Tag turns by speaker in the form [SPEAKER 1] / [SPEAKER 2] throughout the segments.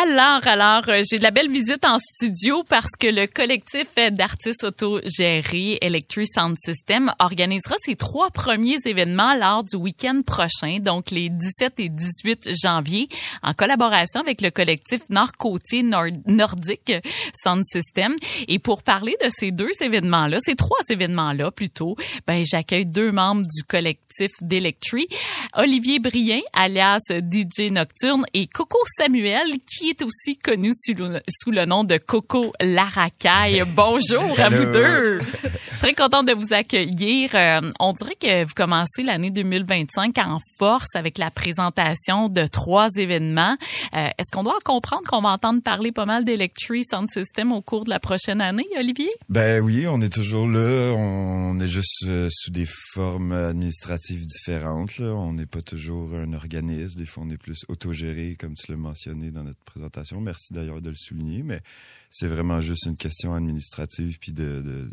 [SPEAKER 1] Alors, j'ai de la belle visite en studio parce que le collectif d'artistes autogérés Electric Sound System organisera ses 3 premiers événements lors du week-end prochain, donc les 17 et 18 janvier, en collaboration avec le collectif Nord-Côtier Nordic Sound System. Et pour parler de ces 2 événements-là, ces 3 événements-là plutôt, j'accueille 2 membres du collectif d'Electric, Olivier Brien, alias DJ Nocturne, et Coco Samuel, qui est aussi connu sous le nom de Coco Laracaille. Bonjour à vous deux. Très contente de vous accueillir. On dirait que vous commencez l'année 2025 en force avec la présentation de 3 événements. Est-ce qu'on doit comprendre qu'on va entendre parler pas mal d'Electric Sound System au cours de la prochaine année, Olivier?
[SPEAKER 2] Ben oui, on est toujours là. On est juste sous des formes administratives différentes, là. On n'est pas toujours un organisme. Des fois, on est plus autogéré, comme tu l'as mentionné dans notre présentation. Merci d'ailleurs de le souligner, mais c'est vraiment juste une question administrative puis de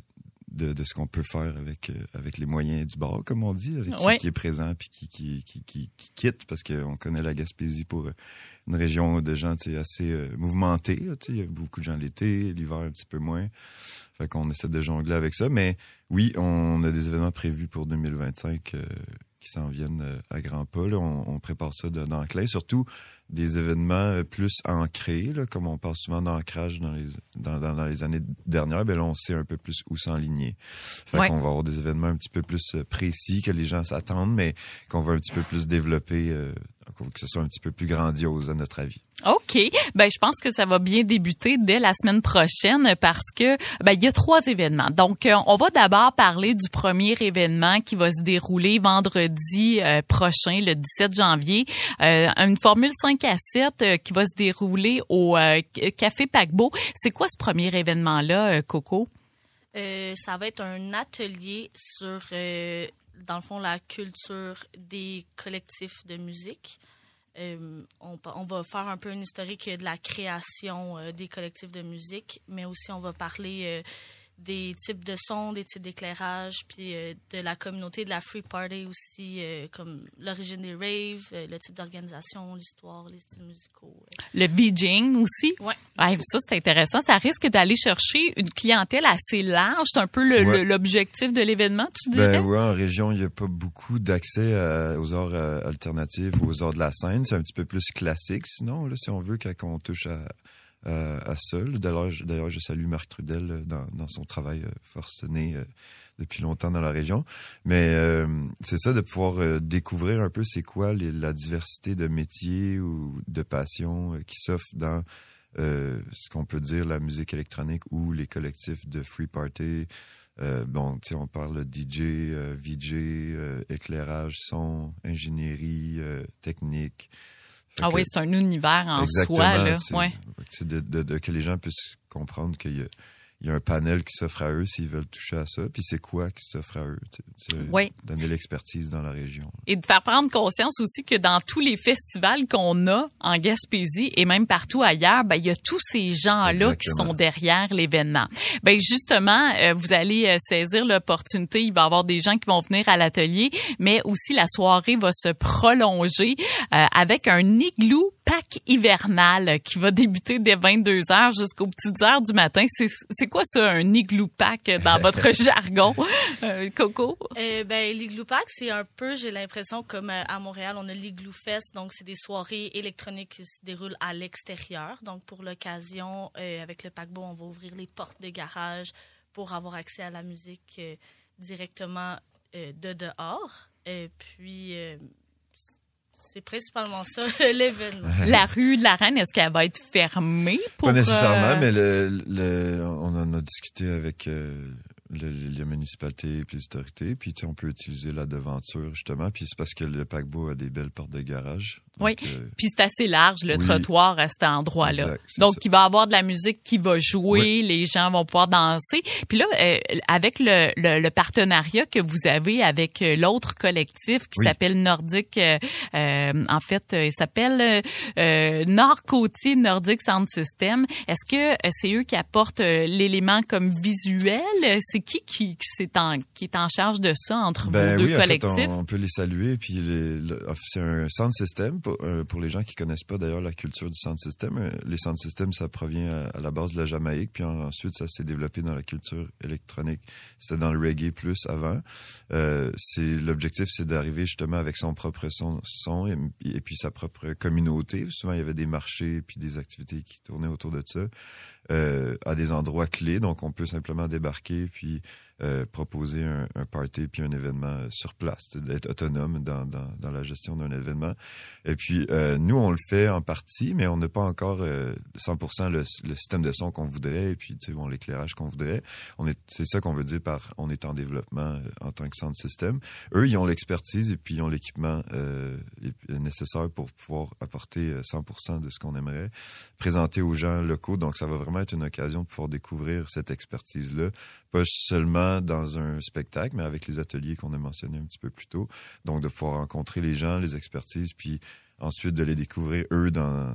[SPEAKER 2] ce qu'on peut faire avec les moyens du bord, comme on dit, avec qui est présent puis qui quitte, parce qu'on connaît la Gaspésie pour une région de gens assez mouvementée. Il y a beaucoup de gens l'été, l'hiver un petit peu moins. Fait qu'on essaie de jongler avec ça. Mais oui, on a des événements prévus pour 2025 qui s'en viennent à grands pas. Là. On prépare ça d'enclin, surtout des événements plus ancrés, là, comme on parle souvent d'ancrage dans les années dernières. Ben là, on sait un peu plus où s'enligner. Fait qu'on va avoir des événements un petit peu plus précis que les gens s'attendent, mais qu'on va un petit peu plus développer, que ce soit un petit peu plus grandiose à notre avis.
[SPEAKER 1] OK. Je pense que ça va bien débuter dès la semaine prochaine parce que, il y a 3 événements. Donc, on va d'abord parler du premier événement qui va se dérouler vendredi prochain, le 17 janvier. Une formule 5 à 7 qui va se dérouler au Café Paquebot. C'est quoi ce premier événement-là, Coco?
[SPEAKER 3] Ça va être un atelier sur, dans le fond, la culture des collectifs de musique. On va faire un peu une historique de la création des collectifs de musique, mais aussi on va parler des types de sons, des types d'éclairage, puis de la communauté de la free party aussi, comme l'origine des raves, le type d'organisation, l'histoire, les styles musicaux.
[SPEAKER 1] Le VJing aussi?
[SPEAKER 3] Oui.
[SPEAKER 1] Ça, c'est intéressant. Ça risque d'aller chercher une clientèle assez large. C'est un peu l'objectif de l'événement, tu dirais?
[SPEAKER 2] Oui, en région, il n'y a pas beaucoup d'accès aux arts alternatifs ou aux arts de la scène. C'est un petit peu plus classique, sinon, là, si on veut, quand on touche à ça. D'ailleurs, je salue Marc Trudel dans son travail forcené depuis longtemps dans la région. Mais c'est ça, de pouvoir découvrir un peu c'est quoi la diversité de métiers ou de passions qui s'offrent dans ce qu'on peut dire la musique électronique ou les collectifs de free party. On parle de DJ, VJ, éclairage, son, ingénierie, technique.
[SPEAKER 1] Oui, c'est un univers en soi, là.
[SPEAKER 2] C'est que les gens puissent comprendre qu'il y a un panel qui s'offre à eux s'ils veulent toucher à ça, puis c'est quoi qui s'offre à eux. Donner l'expertise dans la région.
[SPEAKER 1] Et de faire prendre conscience aussi que dans tous les festivals qu'on a en Gaspésie et même partout ailleurs, il y a tous ces gens-là qui sont derrière l'événement. Justement, vous allez saisir l'opportunité. Il va y avoir des gens qui vont venir à l'atelier, mais aussi la soirée va se prolonger avec un igloo pack hivernal qui va débuter dès 22h jusqu'aux petites heures du matin. C'est quoi ça, un igloo pack dans votre jargon, Coco?
[SPEAKER 3] L'igloo pack, c'est un peu, j'ai l'impression, comme à Montréal, on a l'igloo fest, donc c'est des soirées électroniques qui se déroulent à l'extérieur. Donc pour l'occasion, avec le paquebot, on va ouvrir les portes de garage pour avoir accès à la musique directement de dehors. Puis c'est principalement ça, l'événement.
[SPEAKER 1] La rue de la Reine, est-ce qu'elle va être fermée pour...
[SPEAKER 2] Pas nécessairement, mais on en a discuté avec les municipalités et les autorités, puis on peut utiliser la devanture, justement, puis c'est parce que le paquebot a des belles portes de garage.
[SPEAKER 1] Oui, puis c'est assez large, le trottoir à cet endroit-là. Exact, donc, il va y avoir de la musique qui va jouer, les gens vont pouvoir danser. Puis là, avec le partenariat que vous avez avec l'autre collectif qui s'appelle Nordic, en fait, il s'appelle Nord-Côtier Nordic Sound System. Est-ce que c'est eux qui apportent l'élément comme visuel? C'est qui est en charge de ça entre vos deux collectifs?
[SPEAKER 2] En fait, on peut les saluer. Puis c'est un sound system pour les gens qui connaissent pas d'ailleurs la culture du sound system, les sound systems, ça provient à la base de la Jamaïque, puis ensuite ça s'est développé dans la culture électronique. C'était dans le reggae plus avant. L'objectif, c'est d'arriver justement avec son propre son et puis sa propre communauté. Souvent, il y avait des marchés puis des activités qui tournaient autour de ça. À des endroits clés, donc on peut simplement débarquer puis proposer un party puis un événement sur place, d'être autonome dans la gestion d'un événement. Et puis nous on le fait en partie, mais on n'a pas encore 100% le système de son qu'on voudrait et puis l'éclairage qu'on voudrait. C'est ça qu'on veut dire par on est en développement en tant que sound system. Eux ils ont l'expertise et puis ils ont l'équipement nécessaire pour pouvoir apporter 100% de ce qu'on aimerait présenter aux gens locaux. Donc ça va vraiment être une occasion de pouvoir découvrir cette expertise-là, pas seulement dans un spectacle, mais avec les ateliers qu'on a mentionnés un petit peu plus tôt. Donc, de pouvoir rencontrer les gens, les expertises, puis ensuite de les découvrir, eux, dans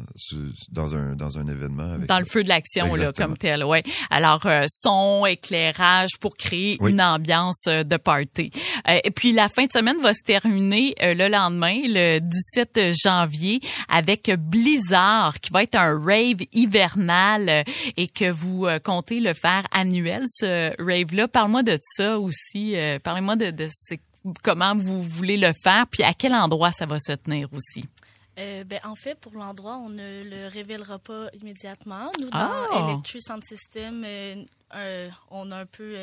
[SPEAKER 2] un événement.
[SPEAKER 1] Dans le feu de l'action, là, comme tel, ouais. Alors, son, éclairage pour créer une ambiance de party. Et puis, la fin de semaine va se terminer le lendemain, le 17 janvier, avec Blizzard, qui va être un rave hivernal et que vous comptez le faire annuel, ce rave-là. Parle-moi de ça aussi. Parlez-moi de comment vous voulez le faire, puis à quel endroit ça va se tenir aussi.
[SPEAKER 3] En fait, pour l'endroit, on ne le révélera pas immédiatement. Nous, dans Electri Sound System, on a un peu...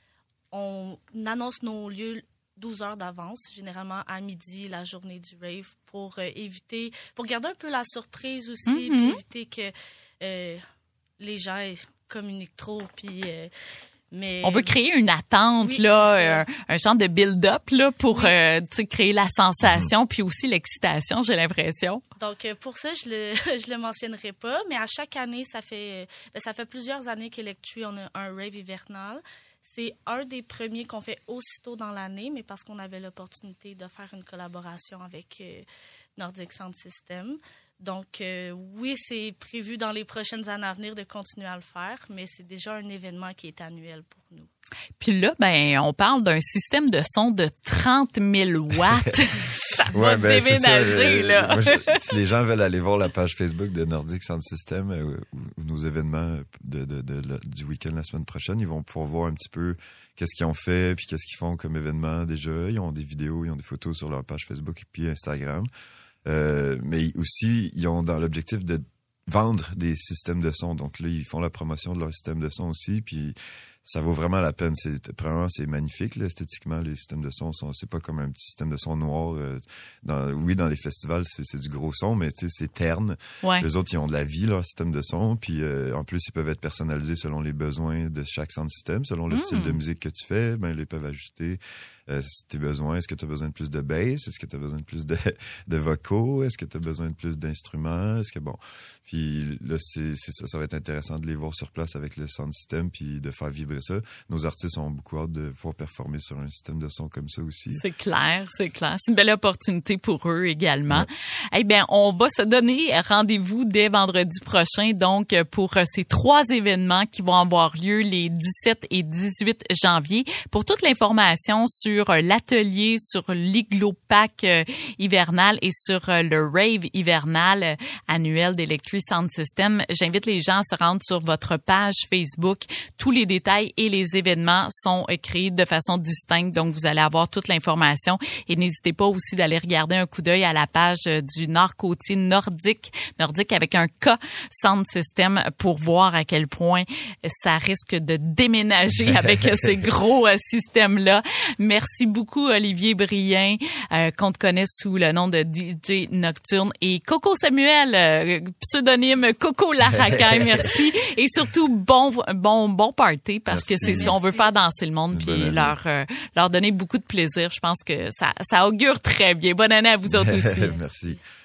[SPEAKER 3] on annonce nos lieux 12 heures d'avance, généralement à midi, la journée du rave, pour garder un peu la surprise aussi, puis éviter que les gens communiquent trop, puis... Mais...
[SPEAKER 1] On veut créer une attente, là, un genre de build-up là, pour créer la sensation puis aussi l'excitation, j'ai l'impression.
[SPEAKER 3] Donc, pour ça, je le mentionnerai pas, mais à chaque année, ça fait plusieurs années qu'Electri, on a un rave hivernal. C'est un des premiers qu'on fait aussitôt dans l'année, mais parce qu'on avait l'opportunité de faire une collaboration avec Nordic Sound System. Donc, oui, c'est prévu dans les prochaines années à venir de continuer à le faire, mais c'est déjà un événement qui est annuel pour nous.
[SPEAKER 1] Puis là, on parle d'un système de son de 30 000 watts. Ça va déménager, là.
[SPEAKER 2] Si les gens veulent aller voir la page Facebook de Nordic Sound System ou nos événements du week-end la semaine prochaine, ils vont pouvoir voir un petit peu qu'est-ce qu'ils ont fait puis qu'est-ce qu'ils font comme événement déjà. Ils ont des vidéos, ils ont des photos sur leur page Facebook et puis Instagram. Mais aussi, ils ont dans l'objectif de vendre des systèmes de son. Donc là, ils font la promotion de leur système de son aussi, puis ça vaut vraiment la peine. Premièrement, c'est magnifique, là, esthétiquement, les systèmes de son. C'est pas comme un petit système de son noir. Dans les festivals, c'est du gros son, mais c'est terne.
[SPEAKER 1] Ouais.
[SPEAKER 2] Les autres, ils ont de la vie, leur système de son. Puis en plus, ils peuvent être personnalisés selon les besoins de chaque sound system, selon le style de musique que tu fais. Ils peuvent ajuster tes besoins. Est-ce que tu as besoin de plus de bass? Est-ce que tu as besoin de plus de vocaux? Est-ce que tu as besoin de plus d'instruments? Puis là, ça va être intéressant de les voir sur place avec le sound system puis de faire vibrer ça. Nos artistes ont beaucoup hâte de pouvoir performer sur un système de son comme ça aussi.
[SPEAKER 1] C'est clair. C'est une belle opportunité pour eux également. Ouais. On va se donner rendez-vous dès vendredi prochain, donc, pour ces 3 événements qui vont avoir lieu les 17 et 18 janvier. Pour toute l'information sur l'atelier, sur l'Iglo-Pack hivernal et sur le rave hivernal annuel d'Electri Sound System, j'invite les gens à se rendre sur votre page Facebook. Tous les détails et les événements sont créés de façon distincte, donc vous allez avoir toute l'information. Et n'hésitez pas aussi d'aller regarder un coup d'œil à la page du Nord-Côtier Nordic avec un K Sound System pour voir à quel point ça risque de déménager avec ces gros systèmes-là. Merci beaucoup, Olivier Brien, qu'on te connaît sous le nom de DJ Nocturne, et Coco Samuel, pseudonyme Coco Laracaille. Merci. Et surtout, bon party, parce que c'est ça, on veut faire danser le monde puis leur donner beaucoup de plaisir. Je pense que ça augure très bien. Bonne année à vous autres aussi.
[SPEAKER 2] Merci.